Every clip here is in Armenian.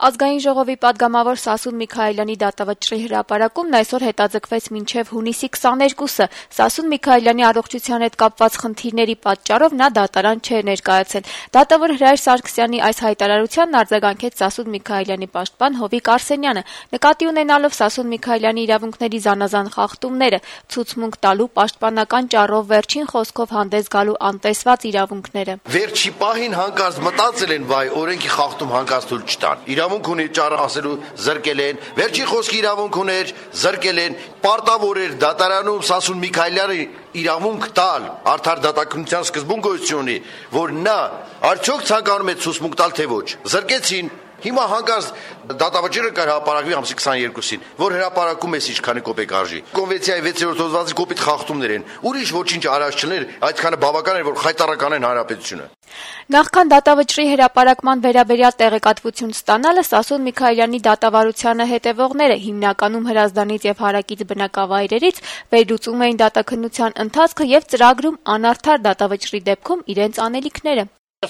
Ազգային ժողովի պատգամավոր Սասուն Միքայելյանի դատավճռի հրապարակումն այսօր հետաձգվեց մինչև հունիսի 22-ը։ Սասուն Միքայելյանի առողջության հետ կապված խնդիրների պատճառով նա դատարան չէր ներկայացել։ Դատավոր Հրայր Սարգսյանի այս հայտարարությանն արձագանքեց Սասուն Միքայելյանի պաշտպան Հովիկ Արսենյանը, նկատի ունենալով Սասուն Միքայելյանի իրավունքների զանազան խախտումները, ցուցմունք տալու պաշտպանական ճառով վերջին խոսքով հանդես գալու անտեսված իրավունքները։ Վերջի պահին հանկարծ մտածել են, վայ, օրենքի խախտում հանկարծ թույլ չտան։ Իրավունք ունի ճառը ասելու զրկել են, վերջի խոսքի իրավունք ուներ, զրկել են, պարտավոր էր դատարանում Սասուն Միքայելյանը իրավունք տալ, արդար դատականության սկզբուն գոյություն ունի, որ նա արդյոք ցանկանում է ցուցմունք տալ թե ոչ։ Զրկեցին։ Հիմա հանկարծ դատավճիռը կհրապարակվի ամսի 22-ին, որ հրապարակում էս ինչքանի կոպեկ արժի։ Կոնվենցիայի 6-րդ հոդվածի կոպիտ խախտումներ են։ Ուրիշ ոչինչ արած չներ, այդքանը բավական էր, որ խայտարականեն հանրապետությունը։ Նախքան դատավճռի հրապարակման վերաբերյալ տեղեկատվություն ստանալը Սասուն Միքայելյանի դատավարությանը հետևողները հիմնականում Հրազդանից եւ հարակից բնակավայրերից վերլուծում էին դատաքննության ընթացքը եւ ծրագրում անարդար դատավճռի դեպքում իրենց անելիքները։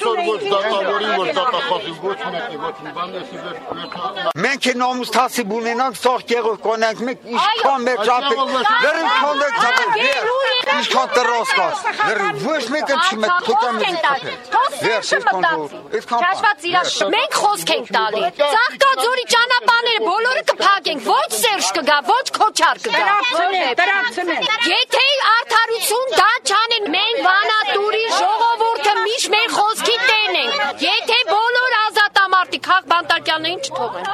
Մենք նոմուս հասի բունենանք սող կեղով կոնենք մենք ինչքան մեր ճապեք լրին կոնդեք ճապեք ինչքան տրոս կաս լրին ոչ մեկը չմետ թուկան մենք խոսք ենք տալի Ծաղկաձորի ճանապարհները բոլորը կփակենք ոչ Սերժ կգա ոչ Քոչար կգա եթե արդարություն դա չանեն մենք վանատուրի ժողովուրդը միշտ մեր խոսքի տերն ենք եթե բոլոր ազատամարտիկ հաղ բանտարկյաններին չթողեն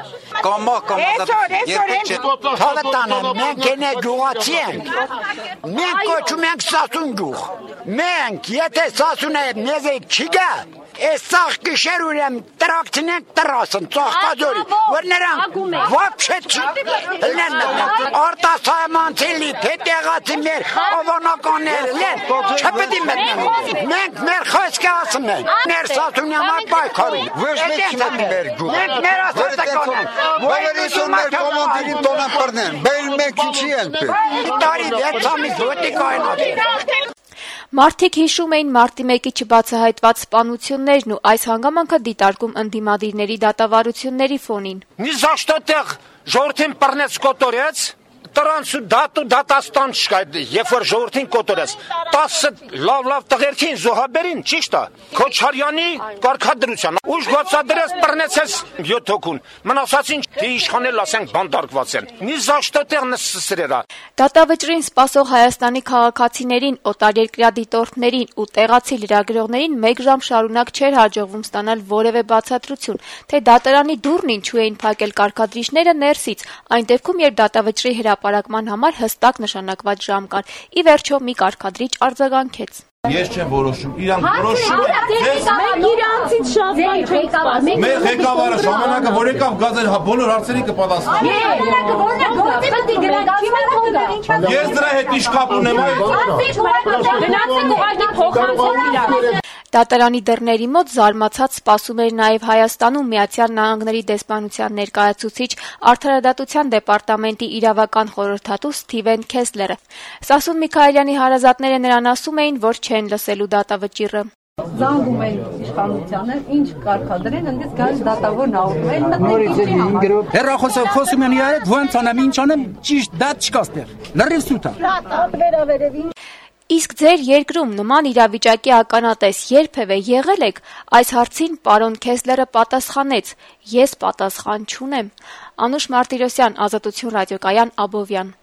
Թալտանը մենք ենե գյուղացի ենք մենք կոչում ենք Սասուն գյուղ մենք եթե Սասունը նեզեկ չի գա Ես սաղ կշեր ունեմ տրակցնենք տրասն ծաղկաձորի, որ նրանք վապշե չլեն արտասայմանցելի պետեղացի մեր ավանականները լեն, չպետի մտնենք, մենք մեր խոսքը ասում ենք, մեր Սասունյամար պայքարում, ոչ մեկ չմետ մեր գուղ, մենք մեր ասատական ենք, Բոլորիսում մեր կոմանդիրին տոնան պրնեն, բերին մենք ինչի ենք պեր։ Տարի դեցամից ոտիկ այնատ Մարդիկ հիշում էին մարտի 1-ի չբացահայտված սպանություններն ու այս հանգամանքը դիտարկում ընդդիմադիրների դատավարությունների ֆոնին։ Մի զաշտոտեղ ժողովրդին պռնեց կոտորեց, տրանց ու դատաստան չկա, երբ որ ժողովրդին կոտորեց, 10 լավ տղերքին զոհաբերին, ճիշտ է, Քոչարյանի կարգադրության, ուժ գործադրեց պռնեցես 7 հոգուն, մնացածին իշխանել ասենք բանդարկված են, մի զաշտոտեղ նսսրերա։ Դատավճռին սպասող Հայաստանի քաղաքացիներին, օտարերկրյա դիտորդներին ու տեղացի լրագրողներին 1 ժամ շարունակ չէր հաջողվում ստանալ որևէ բացատրություն, թե դատարանի դուռն ինչու էին փակել կարգադրիչները ներսից, այն դեպքում, երբ դատավճռի հրապարակման համար հստակ նշանակված ժամ կար։ Ի վերջո մի կարգադրիչ արձագանքեց։ Ես չեմ որոշում, իրանք որոշում մենք իրանցից շատ բան չենք սպասում։ Մեր ղեկավարը ժամանակը որ եկավ գազել բոլոր հարցերի կպատասխանի։ Ես դրա հետ ինչ կապ ունեմ այ։ Դատարանի դռների մոտ զարմացած սպասում էր նաև Հայաստանում Միացյալ Նահանգների դեսպանության ներկայացուցիչ Արդարադատության դեպարտամենտի իրավական խորհրդատու Սթիվեն Քեսլերը։ Սասուն Միքայելյանի հարազատները նրան ասում էին, որ չեն լսելու դատավճիռը։ Զանգում են իշխանությանը, ինչ կարգադրեն, այնպես գալիս դատավորն աղոթում են, մտնեք ինչի համար։ Հեռախոսով խոսում են իրար հետ, ոնց անեմ, ինչ անեմ, ճիշտ դատ չկա ստեղ։ Լրիվ սուտ է։ Իսկ ձեր երկրում նման իրավիճակի ականատես երբևէ եղել եք, այս հարցին պարոն Քեսլերը պատասխանեց. ես պատասխան չունեմ։ Անուշ Մարտիրոսյան, Ազատություն ռադիոկայան, Աբովյան։